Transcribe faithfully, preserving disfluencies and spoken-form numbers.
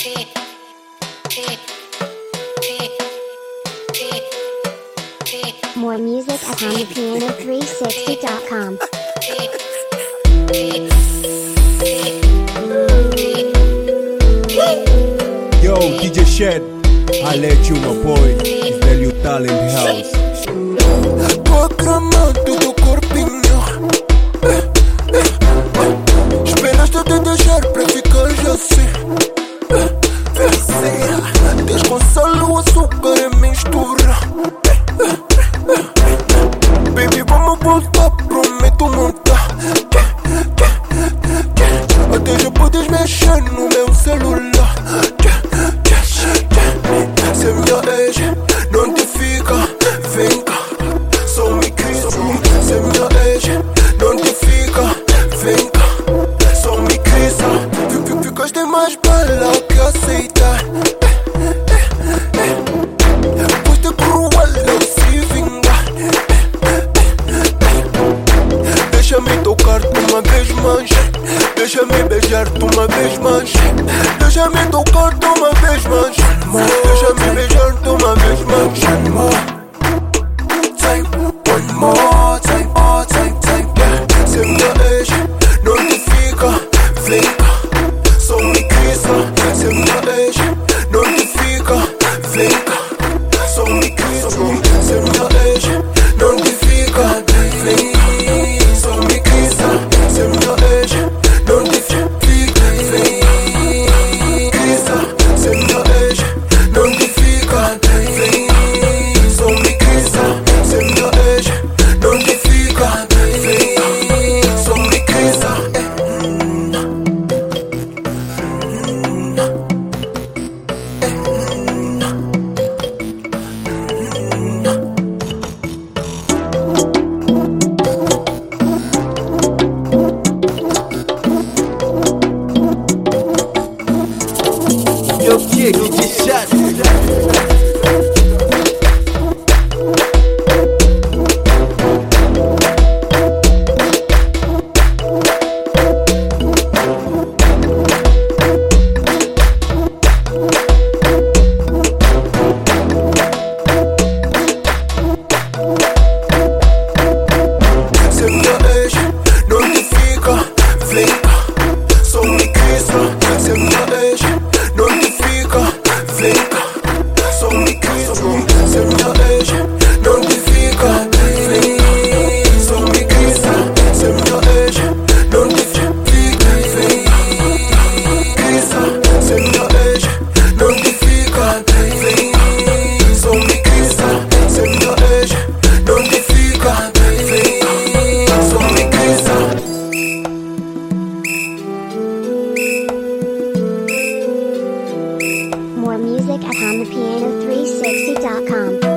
More music at on the piano three sixty dot com. Yo, D J Shed, I let you my boy, it's the new talent house. Tua grama, tudo corpinho. eh, eh, eh. Esperaste de deixar para ficar já assim. eh, eh, Tens com sal ou açúcar e mistura. eh, eh, eh. Baby, vamos voltar, prometo montar. Até já podes mexer no meu celular. Se é minha ex, não te fica, vem cá. Só me cria. Se é minha ex, não te fica, vem cá. Só me cria. Ficaste mais bela que aceitar. Foste cruel ao se vingar. Deixa-me tocar-te uma vez mais. Deixa-me beijar-te uma vez mais. Deixa-me tocar-te uma vez mais. Deixa-me beijar-te uma vez mais. One more time, one more time, more time, time, yeah. Se é minha ex, não te fica, vem cá. Só me cria. Se é minha ex, não te fica, vem cá. Só me cria. Se é minha ex, não te fica, vem cá. Só me cria. Se é minha ex, não te fica, vem cá. Se é minha ex, não te fica, vem. Só me cria. Se é minha ex, não te fica, vem. Só me cria. Yo, D J Shed. Se é minha ex, não te fica, vem cá. Só me cria. Se é minha ex, não te fica, vem cá. Só me cria. Se é minha ex, não te fica, vem. Só me cria. Se é minha ex, não te fica, vem. Se é minha ex, não te fica, vem. Só me cria. Se é minha ex, não te fica, vem. Só me cria. More music at on the piano three sixty dot com.